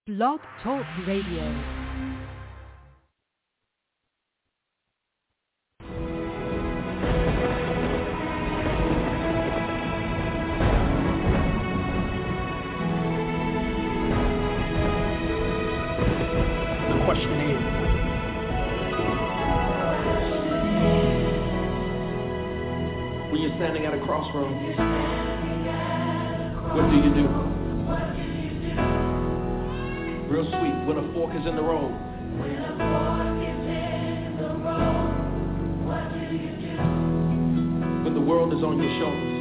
Blog Talk Radio. Standing at a crossroads, what do you do? Real sweet, when a fork is in the road. When the world is on your shoulders.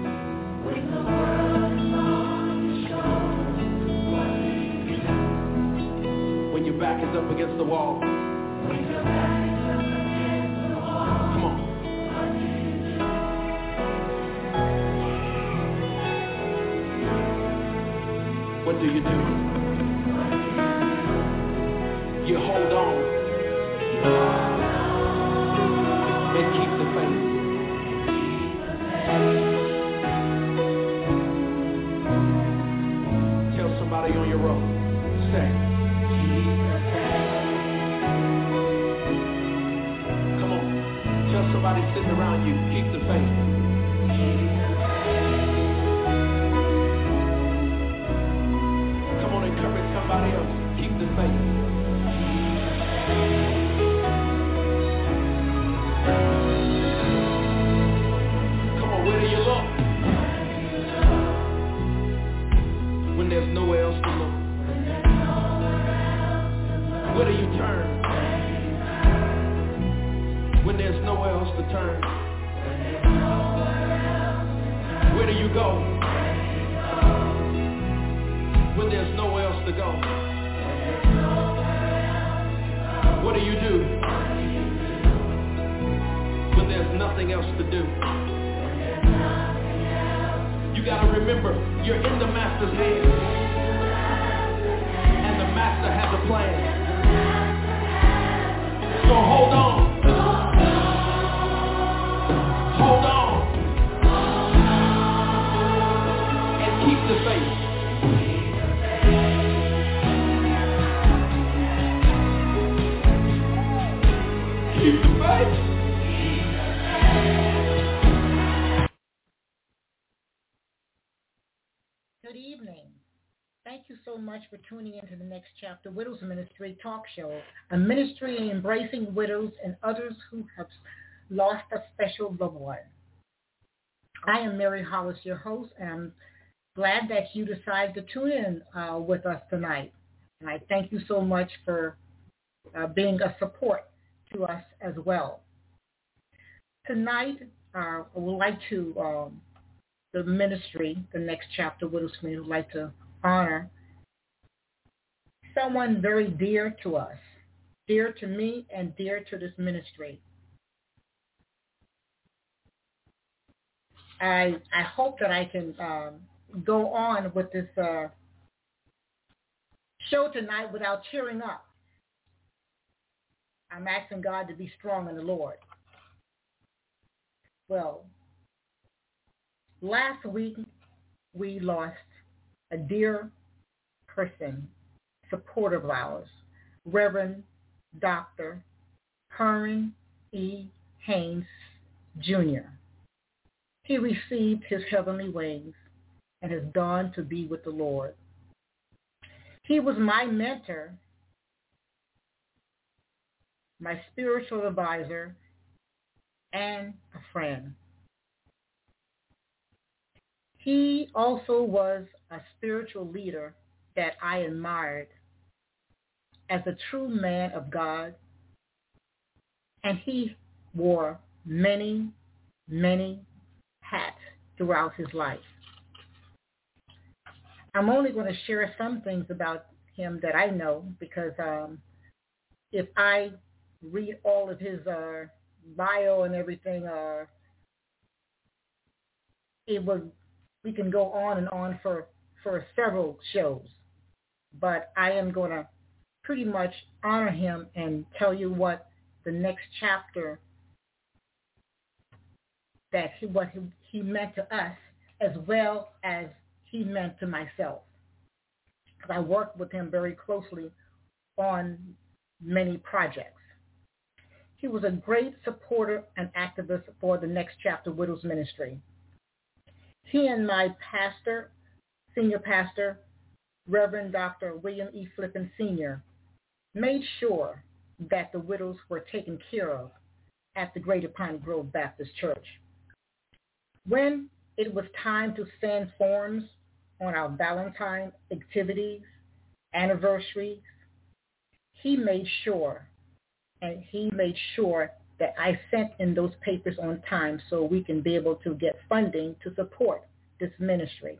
When your back is up against the wall. Come on. What do? You hold on and keep the faith. Tell somebody on your road, say, come on, tell somebody sitting around you, keep the faith. Somebody else, keep the faith. Come on, where do you look? When there's nowhere else to look. Where do you turn? When there's nowhere else to turn. Where do you go? When there's nowhere else to go. What do? When there's nothing else to do. You gotta remember, you're in the master's hands. And the master has a plan. So hold on. Hold on. And keep the faith. Keep the faith. Good evening. Thank you so much for tuning into the Next Chapter Widows Ministry talk show, a ministry embracing widows and others who have lost a special loved one. I am Mary Hollis, your host, and I'm glad that you decided to tune in with us tonight. And I thank you so much for being a support to us as well. Tonight, I would like to, the ministry, the Next Chapter Widows Community, would like to honor someone very dear to us, dear to me and dear to this ministry. I hope that I can go on with this show tonight without cheering up. I'm asking God to be strong in the Lord. Well, last week we lost a dear person, supporter of ours, Reverend Dr. Herman E. Haynes, Jr. He received his heavenly wings and has gone to be with the Lord. He was my mentor, my spiritual advisor, and a friend. He also was a spiritual leader that I admired as a true man of God, and he wore many, many hats throughout his life. I'm only going to share some things about him that I know because if I read all of his bio and everything, we can go on and on for several shows. But I am going to pretty much honor him and tell you what the next chapter, what he meant to us as well as he meant to myself. because I worked with him very closely on many projects. He was a great supporter and activist for the Next Chapter Widows Ministry. He and my pastor, senior pastor, Reverend Dr. William E. Flippin Sr., made sure that the widows were taken care of at the Greater Pine Grove Baptist Church. When it was time to send forms on our Valentine activities, anniversaries, he made sure that I sent in those papers on time so we can be able to get funding to support this ministry.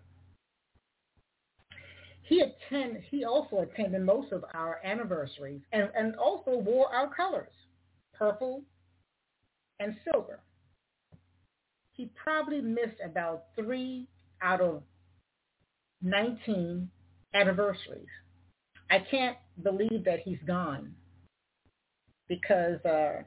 He also attended most of our anniversaries and also wore our colors, purple and silver. He probably missed about 3 out of 19 anniversaries. I can't believe that he's gone because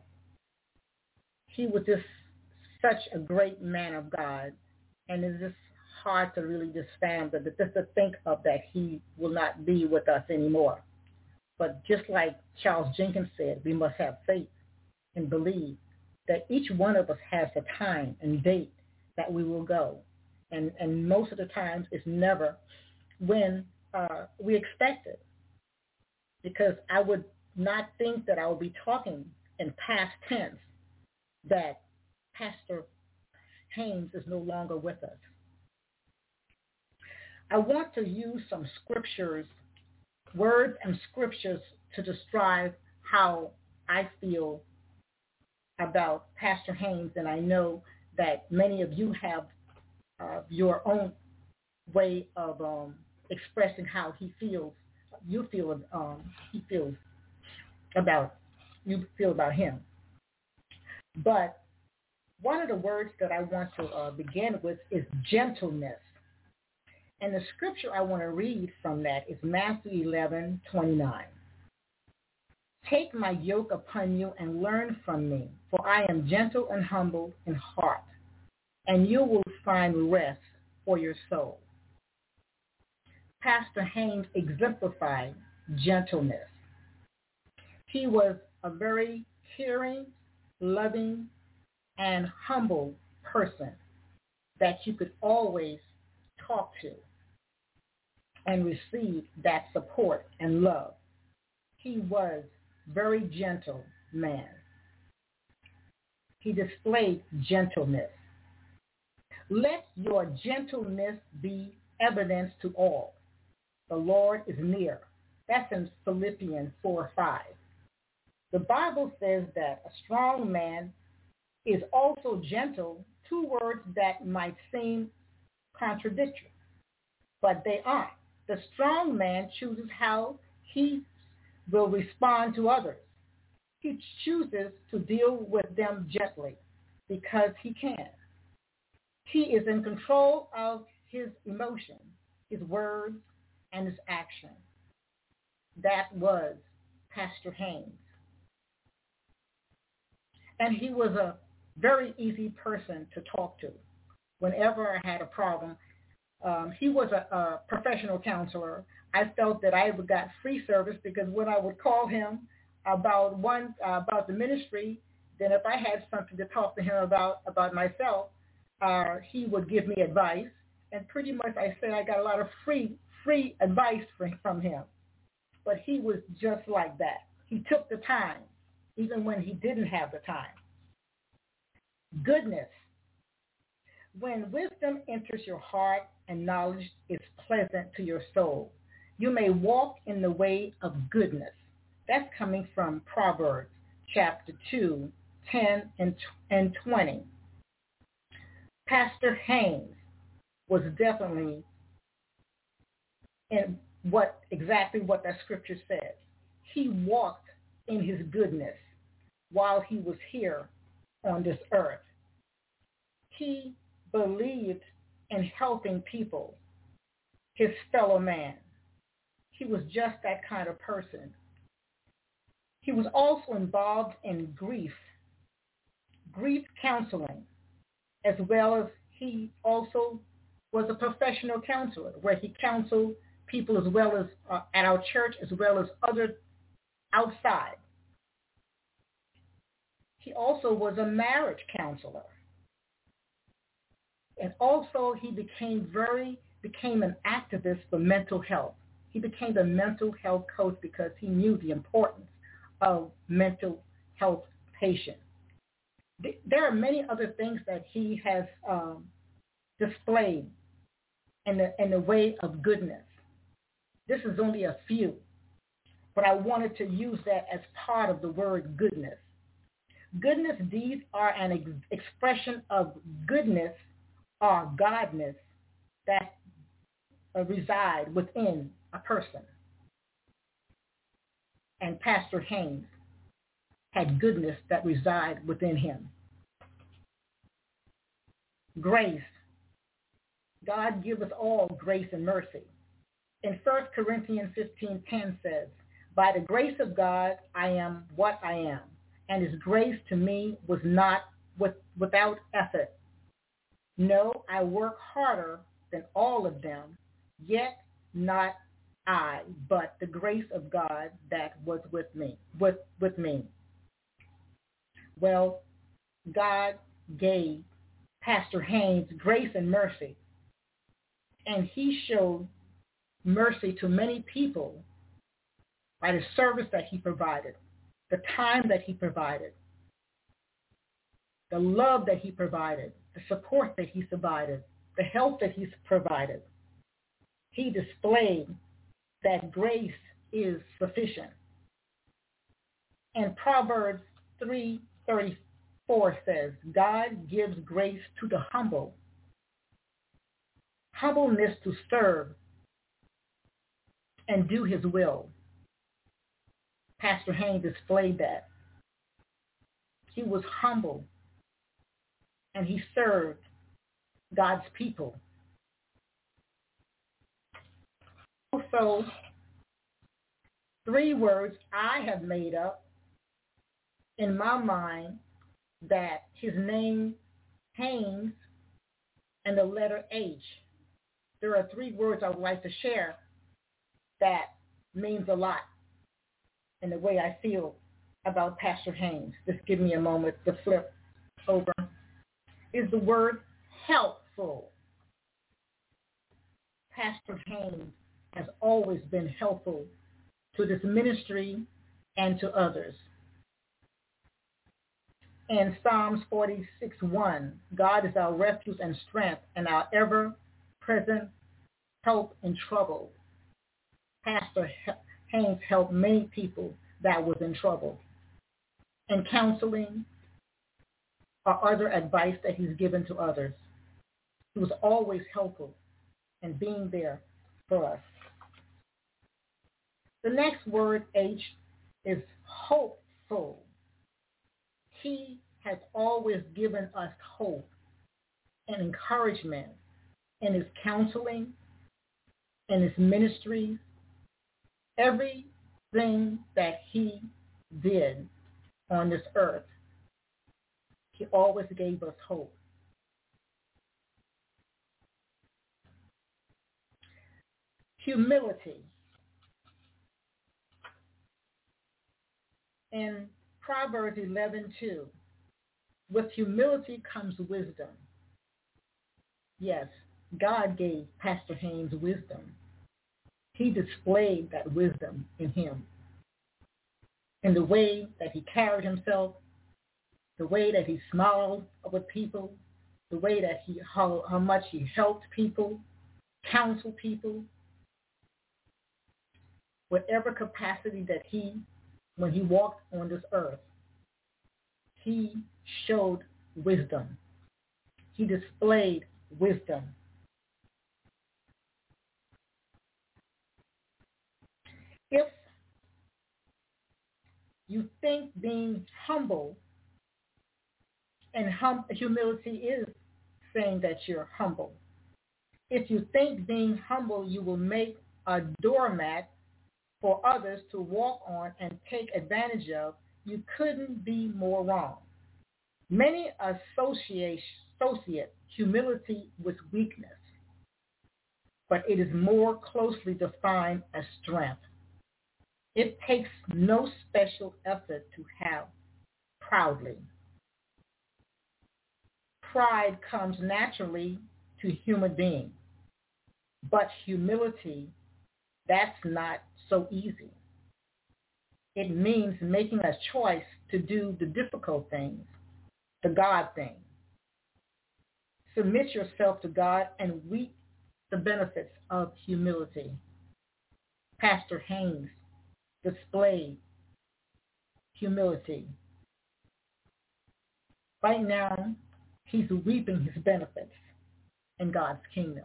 he was just such a great man of God, and it's just hard to really just stand, but just to think of that he will not be with us anymore. But just like Charles Jenkins said, we must have faith and believe that each one of us has a time and date that we will go. And most of the times it's never when we expect it. Because I would not think that I would be talking in past tense that Pastor Haynes is no longer with us. I want to use some scriptures, words and scriptures to describe how I feel about Pastor Haynes, and I know that many of you have your own way of expressing how he feels. You feel about him. But one of the words that I want to begin with is gentleness. And the scripture I want to read from that is Matthew 11:29. Take my yoke upon you and learn from me, for I am gentle and humble in heart, and you will find rest for your soul. Pastor Haynes exemplified gentleness. He was a very caring, loving, and humble person that you could always talk to and receive that support and love. He was very gentle man. He displayed gentleness. Let your gentleness be evidence to all. The Lord is near. That's in Philippians 4:5. The Bible says that a strong man is also gentle, 2 words that might seem contradictory, but they aren't. The strong man chooses how he will respond to others. He chooses to deal with them gently because he can. He is in control of his emotions, his words, and his action. That was Pastor Haynes. And he was a very easy person to talk to. Whenever I had a problem, he was a professional counselor. I felt that I got free service because when I would call him about the ministry, then if I had something to talk to him about myself, he would give me advice. And pretty much I said I got a lot of free advice from him. But he was just like that. He took the time, even when he didn't have the time. Goodness. When wisdom enters your heart and knowledge is pleasant to your soul, you may walk in the way of goodness. That's coming from Proverbs chapter 2, 10 and 20. Pastor Haynes was definitely in exactly what that scripture says. He walked in his goodness while he was here on this earth. He believed in helping people, his fellow man. He was just that kind of person. He was also involved in grief counseling, as well as he also was a professional counselor where he counseled people as well as at our church as well as other outside. He also was a marriage counselor. And also he became an activist for mental health. He became a mental health coach because he knew the importance of mental health patients. There are many other things that he has displayed in the way of goodness. This is only a few, but I wanted to use that as part of the word goodness. Goodness deeds are an expression of goodness or godness that reside within a person. And Pastor Haynes had goodness that reside within him. Grace. God give us all grace and mercy. In 1 Corinthians 15:10 says, by the grace of God, I am what I am, and his grace to me was not without effort. No, I work harder than all of them, yet not I, but the grace of God that was with me. Well, God gave Pastor Haynes grace and mercy, and he showed mercy to many people by the service that he provided, the time that he provided, the love that he provided, the support that he provided, the help that he provided. He displayed that grace is sufficient. And Proverbs 3:34 says, God gives grace to the humble, humbleness to serve and do his will. Pastor Haynes displayed that. He was humble and he served God's people. Also, 3 words I have made up in my mind that his name, Haynes, and the letter H. There are 3 words I would like to share that means a lot in the way I feel about Pastor Haynes. Just give me a moment to flip over. Is the word helpful. Pastor Haynes has always been helpful to this ministry and to others. In Psalms 46:1, God is our refuge and strength and our ever-present help in trouble. Pastor Haynes helped many people that was in trouble. And counseling or other advice that he's given to others. He was always helpful in being there for us. The next word, H, is hopeful. He has always given us hope and encouragement in his counseling, in his ministries, everything that he did on this earth. He always gave us hope. Humility. In Proverbs 11:2, with humility comes wisdom. Yes, God gave Pastor Haynes wisdom. He displayed that wisdom in him, in the way that he carried himself, the way that he smiled with people, the way that how much he helped people, counseled people, whatever capacity that when he walked on this earth, he showed wisdom. He displayed wisdom. If you think being humble, and humility is saying that you're humble. If you think being humble, you will make a doormat for others to walk on and take advantage of, you couldn't be more wrong. Many associate humility with weakness. but it is more closely defined as strength. It takes no special effort to have proudly. Pride comes naturally to human beings, but humility, that's not so easy. It means making a choice to do the difficult things, the God thing. Submit yourself to God and reap the benefits of humility. Pastor Haynes displayed humility. Right now, he's reaping his benefits in God's kingdom.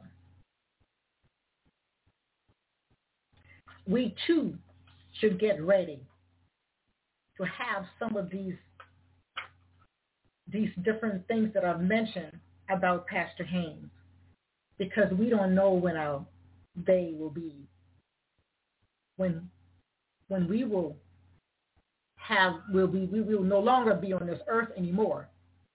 We too should get ready to have some of these different things that I've mentioned about Pastor Haynes, because we don't know when our day will be, when we will no longer be on this earth anymore.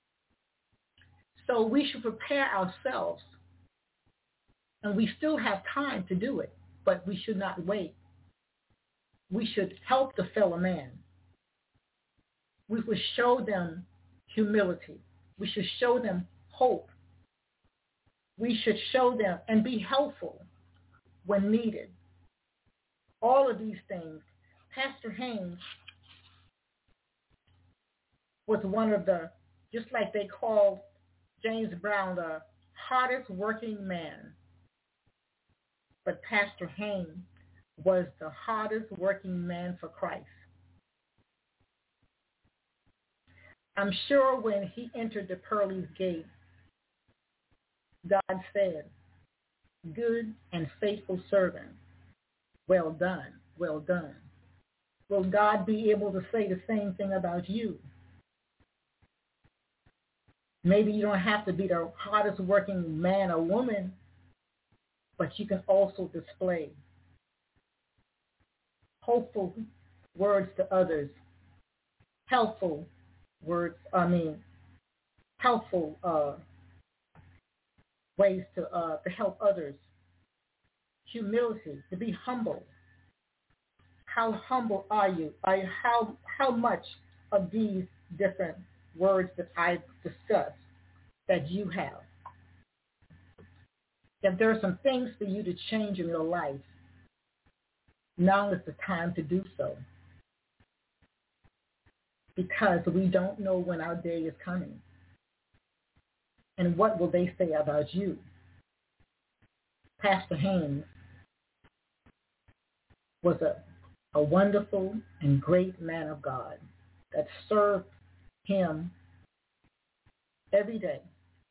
So we should prepare ourselves, and we still have time to do it, but we should not wait. We should help the fellow man. We should show them humility. We should show them hope. We should show them and be helpful when needed. All of these things. Pastor Haynes was one of the, just like they called James Brown, the hardest working man. But Pastor Haynes was the hardest working man for Christ. I'm sure when he entered the pearly gate, God said, "Good and faithful servant, well done, well done." Will God be able to say the same thing about you? Maybe you don't have to be the hardest working man or woman, but you can also display hopeful words to others, helpful words, helpful ways to help others. Humility, to be humble. How humble are you? How much of these different words that I've discussed that you have? If there are some things for you to change in your life, now is the time to do so. Because we don't know when our day is coming. And what will they say about you? Pastor Haynes was a wonderful and great man of God that served him every day.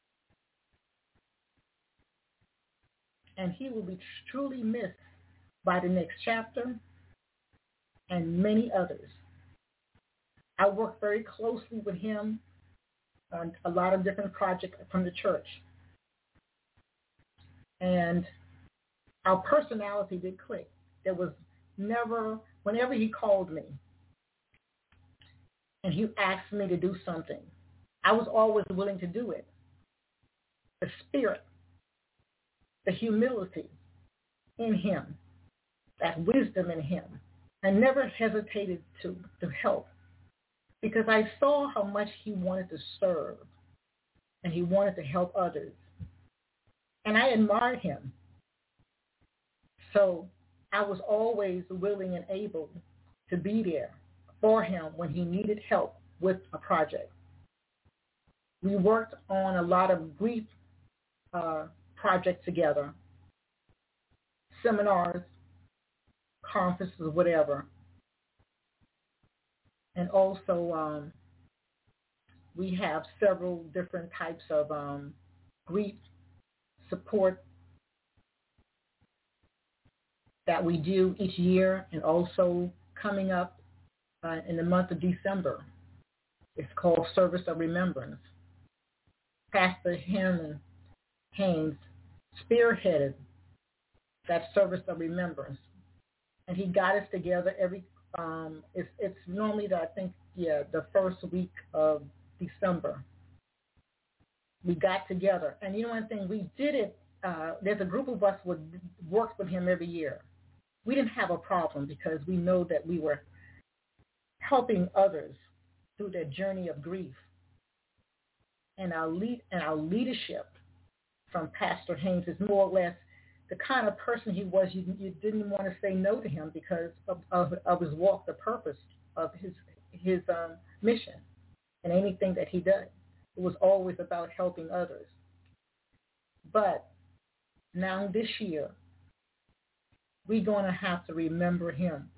And he will be truly missed by the next chapter and many others. I worked very closely with him on a lot of different projects from the church. And our personality did click. There was never, whenever he called me and he asked me to do something, I was always willing to do it. The spirit, the humility in him, that wisdom in him, I never hesitated to help, because I saw how much he wanted to serve and he wanted to help others. And I admired him. So I was always willing and able to be there for him when he needed help with a project. We worked on a lot of grief projects together, seminars, conferences, whatever. And also we have several different types of grief support that we do each year, and also coming up in the month of December. It's called Service of Remembrance. Pastor Haynes spearheaded that Service of Remembrance, and he got us together every. It's normally the first week of December. We got together, and you know one thing, we did it there's a group of us would work with him every year. We didn't have a problem because we know that we were helping others through their journey of grief. And our leadership from Pastor Haynes is more or less the kind of person he was. You didn't want to say no to him because of his walk, the purpose of his mission, and anything that he did. It was always about helping others. But now this year, we're going to have to remember him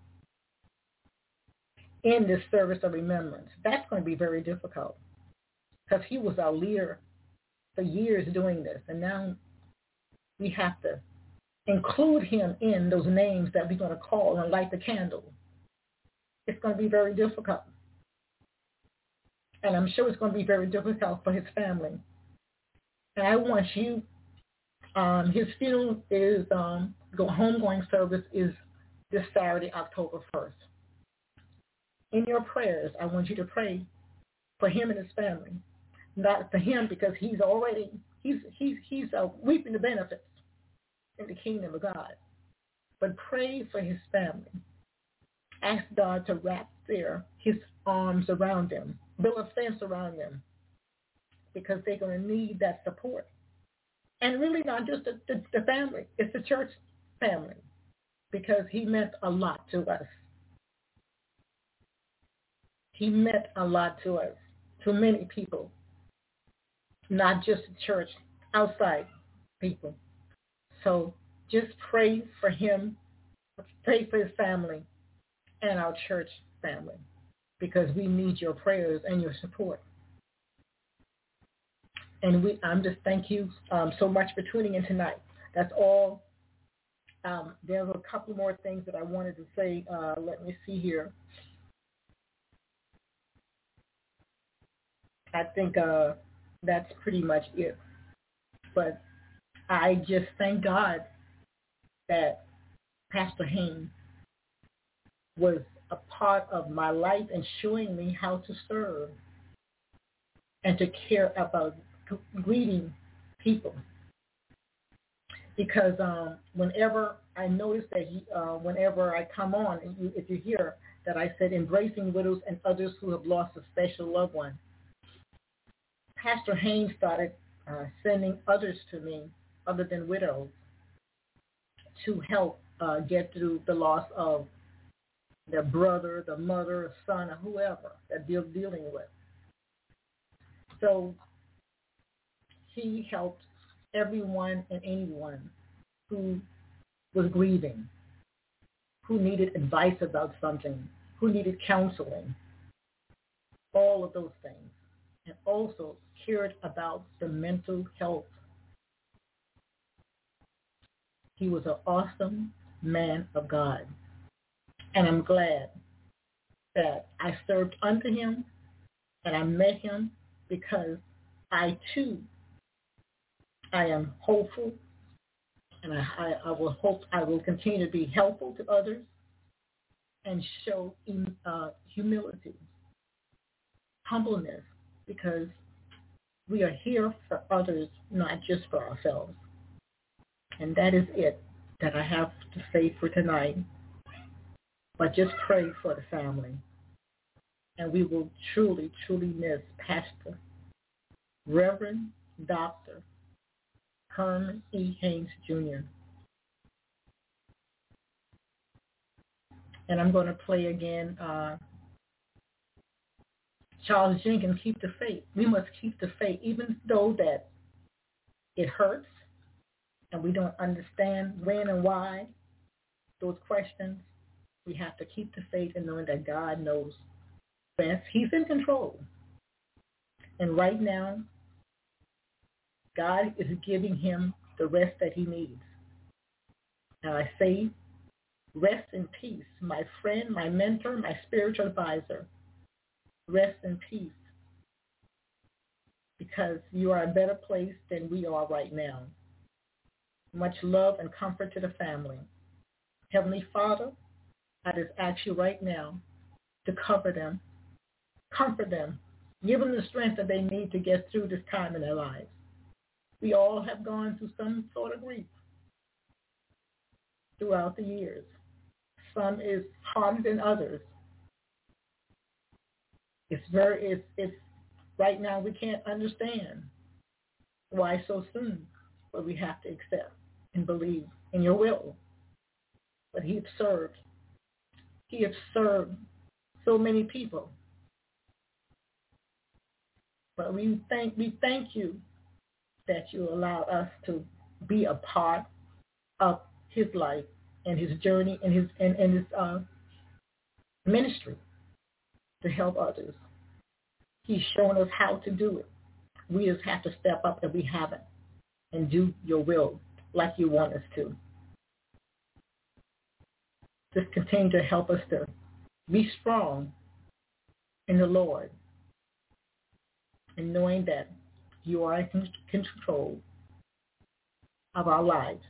in this service of remembrance. That's going to be very difficult because he was our leader for years doing this. And now we have to include him in those names that we're going to call and light the candle. It's going to be very difficult. And I'm sure it's going to be very difficult for his family. And I want you, his funeral is, homegoing service is this Saturday, October 1st. In your prayers, I want you to pray for him and his family. Not for him because he's reaping the benefits in the kingdom of God. But pray for his family. Ask God to wrap his arms around them, build a fence around them, because they're going to need that support. And really not just the family, it's the church family, because he meant a lot to us. He meant a lot to us, to many people, not just the church, outside people. So just pray for him, pray for his family and our church family, because we need your prayers and your support. And I'm just thank you so much for tuning in tonight. That's all. There's a couple more things that I wanted to say. Let me see here. I think that's pretty much it. But I just thank God that Pastor Haynes was a part of my life and showing me how to serve and to care about greeting people. Because whenever I notice that whenever I come on, and if you hear that I said embracing widows and others who have lost a special loved one, Pastor Haynes started sending others to me other than widows to help get through the loss of their brother, the mother, a son, or whoever that they're dealing with. So he helped everyone and anyone who was grieving, who needed advice about something, who needed counseling, all of those things. And also cared about the mental health. He was an awesome man of God. And I'm glad that I served under him and I met him, because I too, I am hopeful, and I will continue to be helpful to others and show humility, humbleness, because we are here for others, not just for ourselves. And that is it that I have to say for tonight. But just pray for the family. And we will truly, truly miss Pastor Reverend Dr. Herman E. Haynes, Jr. And I'm going to play again Charles Jenkins, Keep the Faith. We must keep the faith, even though that it hurts and we don't understand when and why those questions. We have to keep the faith and knowing that God knows best. He's in control. And right now, God is giving him the rest that he needs. And I say, rest in peace, my friend, my mentor, my spiritual advisor. Rest in peace, because you are a better place than we are right now. Much love and comfort to the family. Heavenly Father, I just ask you right now to cover them, comfort them, give them the strength that they need to get through this time in their lives. We all have gone through some sort of grief throughout the years. Some is harder than others. It's right now we can't understand why so soon, but we have to accept and believe in your will. But he has served so many people. But we thank you that you allow us to be a part of his life and his journey and his ministry to help others. He's shown us how to do it. We just have to step up if we haven't and do your will like you want us to. Just continue to help us to be strong in the Lord and knowing that you are in control of our lives.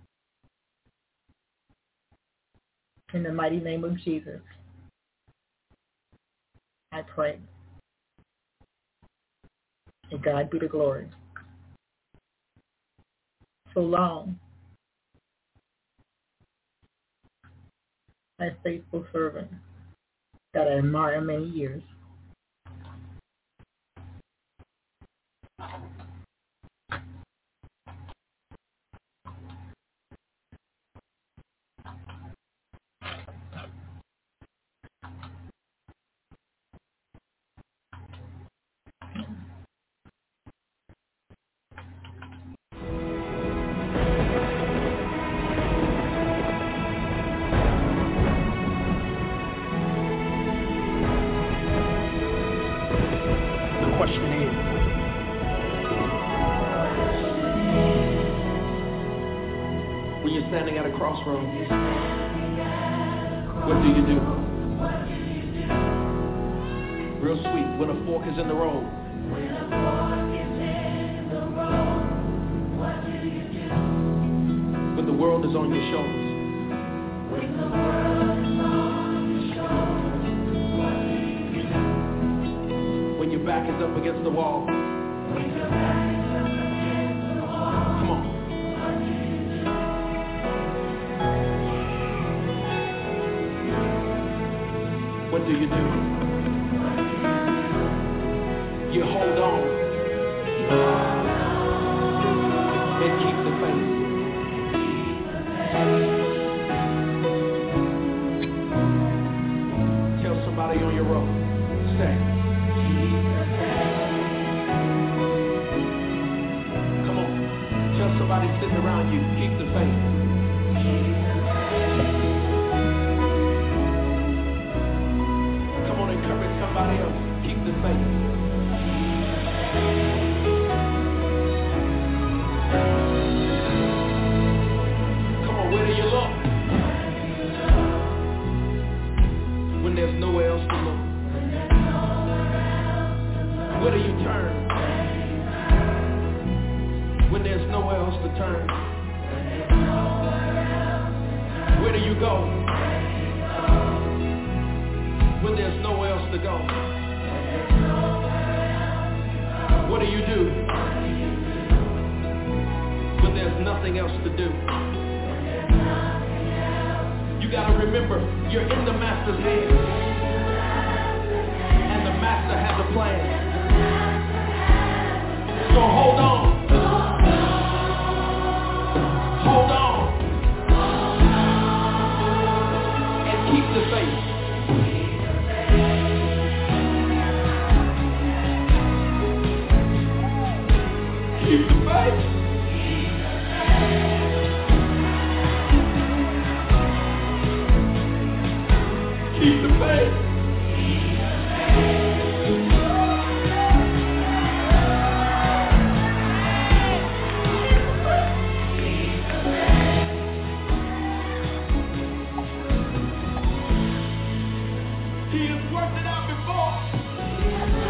In the mighty name of Jesus, I pray. And God be the glory. So long, my faithful servant that I admire many years. Standing at a crossroads, what do you do? Real sweet, when a fork is in the road. When the world is on your shoulders. When your back is up against the wall. Come on. What do you do? You hold on and keep the faith. Tell somebody on your road, say, come on, tell somebody sitting around you, keep the faith. Somebody else, keep the faith. Come on, where do you look? When there's nowhere else to look. Where do you turn? When there's nowhere else to turn. Where do you go? When there's nowhere else to go. What do you do? When there's nothing else to do. You gotta remember, you're in the master's hands. And the master has a plan. So hold on. Hold on. And keep the faith. Keep the faith. Keep the faith. He has worked it out before.